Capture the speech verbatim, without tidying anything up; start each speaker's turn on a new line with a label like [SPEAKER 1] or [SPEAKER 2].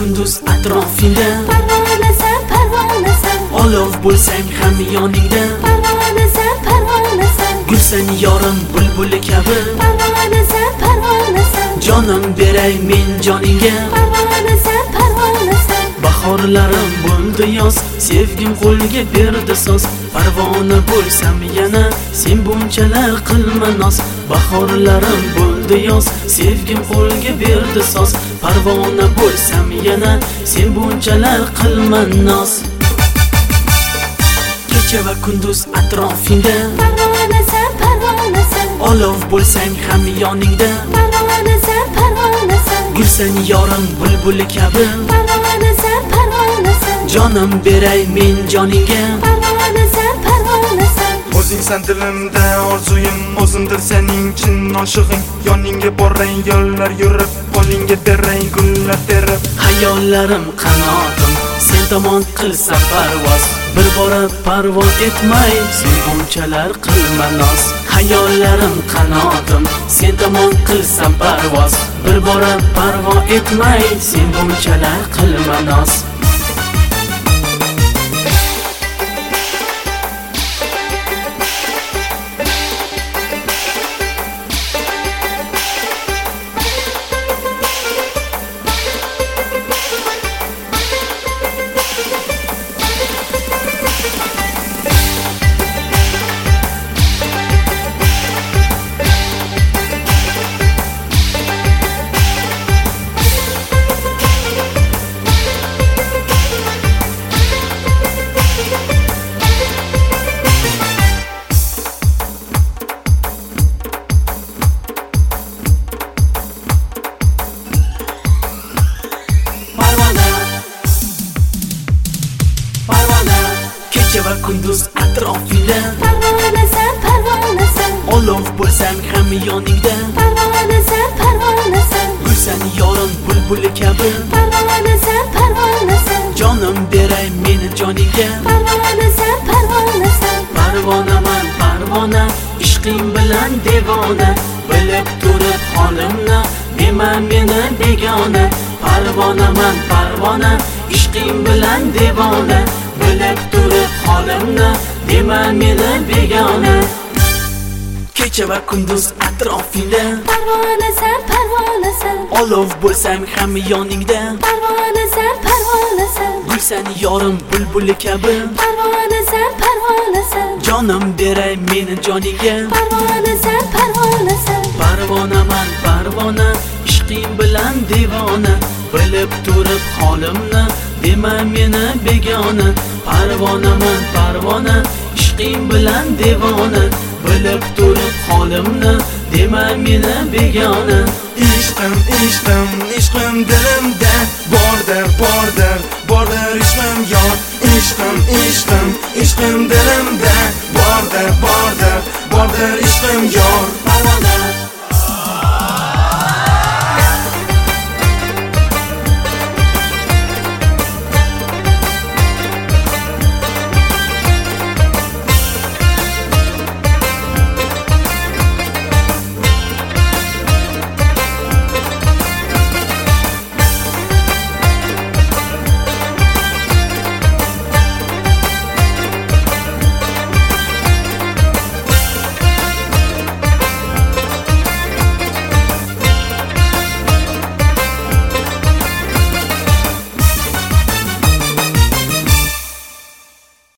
[SPEAKER 1] kunduz atrofingda
[SPEAKER 2] Parvonasan, parvonasan,
[SPEAKER 1] olov bo'lsang ham yoningda
[SPEAKER 2] parvonasan, parvonasan,
[SPEAKER 1] gulsan yorim bulbuli kabi
[SPEAKER 2] parvonasan, parvonasan,
[SPEAKER 1] jonim beray men joningga
[SPEAKER 2] parvonasan, parvonasan,
[SPEAKER 1] bahorlarim bo'ldi yoz sevgim qo'lga berdi soz parvona bo'lsam yana sen bunchalar qilma noz bahorlarim bo'ldi yoz sevgim qo'lga berdi soz parvona bo'lsam yana sen bunchalar qilma noz kecha va kunduz atrofingda
[SPEAKER 2] parvonasan, parvonasan,
[SPEAKER 1] olov bo'lsang ham yoningda
[SPEAKER 2] parvonasan, parvonasan,
[SPEAKER 1] gulsan yorim bulbuli kabi
[SPEAKER 2] parvonasan, parvonasan,
[SPEAKER 1] jonim beray men joningga
[SPEAKER 2] parvonasan, parvonasan,
[SPEAKER 3] O'zingsan dilimda orzuyim, o'zimdir sening chin oshig'ing. Yoningga boray yo'llar yurib, qo'lingga beray gullar terib.
[SPEAKER 1] Hayollarim qanotim sen tomon qilsa parvoz bir bora parvoz etmay sen bunchalar qilma noz hayollarim qanotim sen tomon qilsa parvoz bir bora parvoz etmay sen bunchalar qilma noz kecha va kunduz atrofingda
[SPEAKER 2] parvonasan, parvonasan,
[SPEAKER 1] olov bo'lsang ham yoningda
[SPEAKER 2] parvonasan, parvonasan,
[SPEAKER 1] gulsan yorim bulbuli kabi
[SPEAKER 2] parvonasan, parvonasan,
[SPEAKER 1] jonim beray meni joningga
[SPEAKER 2] parvonasan, parvonasan,
[SPEAKER 1] parvonaman parvona ishqing bilan devona bilib turib holimni dema meni begona parvonaman parvona ishqing bilan devona bilib turib holimni dema meni begona kecha va kunduz atrofingda
[SPEAKER 2] parvonasan, parvonasan,
[SPEAKER 1] olov bo'lsang ham yoningda
[SPEAKER 2] parvonasan, parvonasan,
[SPEAKER 1] gulsan yorim bulbuli kabi
[SPEAKER 2] parvonasan, parvonasan,
[SPEAKER 1] jonim beray meni joningga
[SPEAKER 2] parvonasan, parvonasan,
[SPEAKER 1] parvonaman parvona ishqing bilan devona bilib turib holimni dema meni begona parvonaman parvona ishqing bilan devona bilib turib holimni dema meni begona
[SPEAKER 3] Ishqim, ishqim, ishqim dilimda bordir, bordir, bordir ishqim yor. Ishqim, ishqim, ishqim dilimda bordir, bordir, bordir ishqim yor.